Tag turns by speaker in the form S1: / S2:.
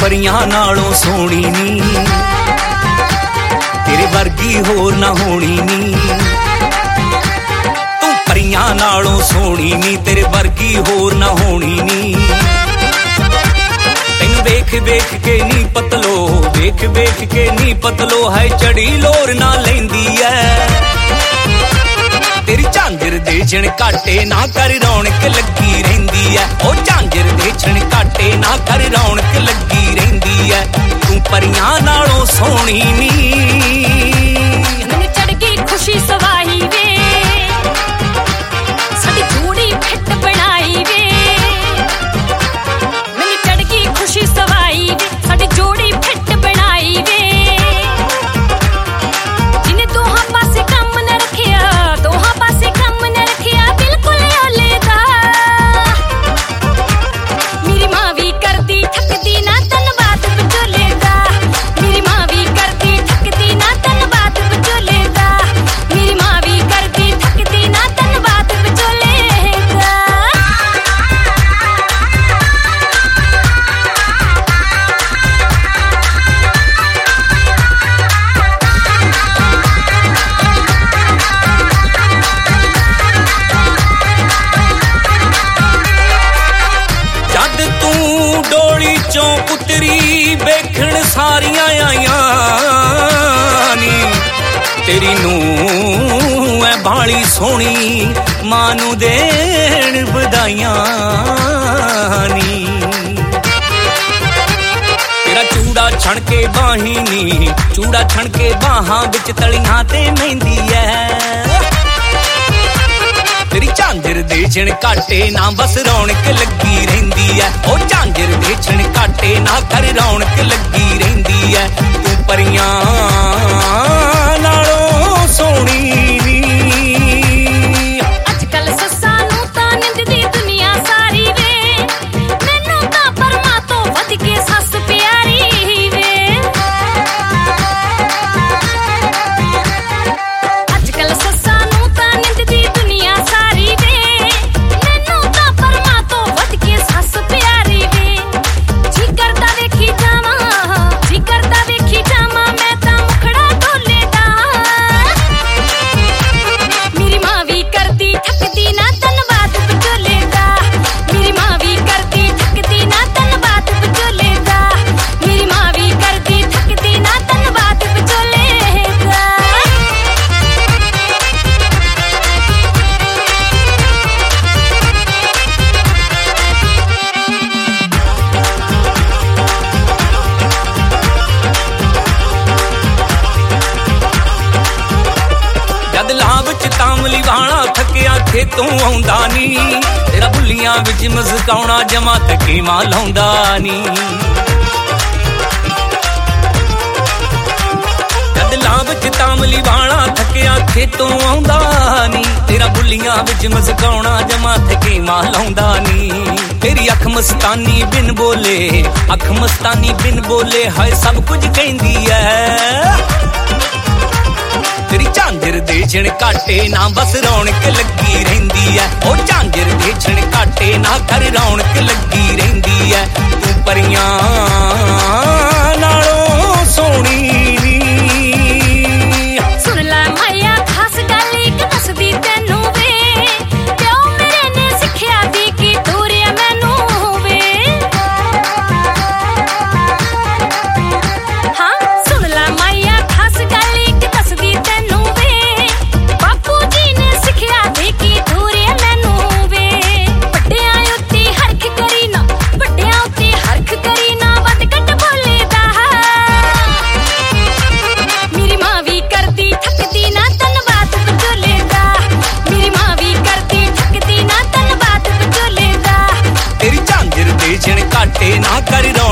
S1: परियां नालों सोहनी नी तेरे वर्गी होर ना होनी नी तू परियां नालों सोहनी नी तेरे वर्गी होर ना होनी नी तैनू वेख वेख के नी पतलो वेख वेख के नी पतलो है चढ़ी लोर ना लैंदी है तेरी झांजर दे झणकाटे ना कर रौनक लगी रहिंदी है ओ झांजर दे झणकाटे ना कर रौनक लगी रहिंदी है तू परियां नालों सोहनी नी
S2: मैनू चढ़ गई खुशी सवाही वे साडी जोड़ी फिट बनाई वे मैनू चढ़ गई खुशी सवाही वे साडी जोड़ी फिट बनाई वे जिने दोहां पासे कम न रखिया दोहां पासे कम न रखिया बिल्कुल ओलेदा मेरी मां भी करदी थकदी ना धन्नवाद विचोले दा मेरी मां भी करदी थकदी ना धन्नवाद विचोले दा मेरी मां भी करदी थकदी ना धन्नवाद विचोले दा
S1: जद तू डोली चों उतरी वेखण सारियां आईयां नी तेरी नूं ऐ बाली सोहनी मां नूं देण बधाइयां नी तेरा चूड़ा छण के बाही नी चूड़ा छण के बाहां विच तलियां ते मेहंदी ऐ तेरी झांजर दे झणकाटे ना बस रौनक लगी रहिंदी है ओ झांजर दे झणकाटे ना कर रौनक लगी रहिंदी है तू परियां नालों सोहनी नी
S2: अजकल सस्सां नूं तां निंददी दुनिया सारी वे मैनूं तां परमा तों वध के सस प्यारी वे अजकल सस्सां नूं तां निंददी दुनिया सारी वे मैनूं तां परमा तों वध के सस प्यारी वे जी करदा वेखी जावां मैं तां मुखड़ा ढोले दा मेरी मां भी करदी थकदी ना धन्नवाद विचोले दा मेरी मां भी करदी थकदी ना धन्नवाद विचोले दा मेरी मां भी करदी थकदी ना धन्नवाद विचोले दा
S1: जद लाभ च तामली वाला थकिया खेतों आउंदा नी तेरा बुल्लियां विच मसकाउणा जमा थके मां लाउंदा नी जद लाभ च तामली वाला थकिया खेतों आउंदा नी तेरा बुल्लियां विच मसकाउणा जमा थके मां लाउंदा नी तेरी अख मस्तानी बिन बोले हाय सब कुछ कहंदी ऐ तेरी झांजर दे झणकाटे ना बस रौनक लगी रहिंदी है ओ झांजर दे झणकाटे ना कर रौनक लगी रहिंदी है तू परियां नालों सोहनी नी
S2: सुन लै माया खास गल इक दसदी तैनूं वे प्यो मेरे ने सिक्ख्या दी कि दूरिया मैनूं वे हाँ सुन लै माया खास गल इक दसदी तैनूं वे बापू जी ने सिक्ख्या दी कि दूरिया मैनूं वे ਵੱਡਿਆਂ ਉੱਤੇ ਹਰਖ ਕਰੀ ਨਾ ਵੱਡਿਆਂ ਉੱਤੇ ਹਰਖ ਕਰੀ ਨਾ ਵੱਧ ਘੱਟ ਬੋਲੇ ਦਾ ਮੇਰੀ ਮਾਂ ਵੀ ਕਰਦੀ ਥੱਕਦੀ ਨਾ ਧੰਨਵਾਦ ਵਿਚੋਲੇ ਦਾ ਮੇਰੀ ਮਾਂ ਵੀ ਕਰਦੀ ਥੱਕਦੀ ਨਾ ਧੰਨਵਾਦ ਵਿਚੋਲੇ ਦਾ
S1: तेरी झांजर दे झणकाटे ना कर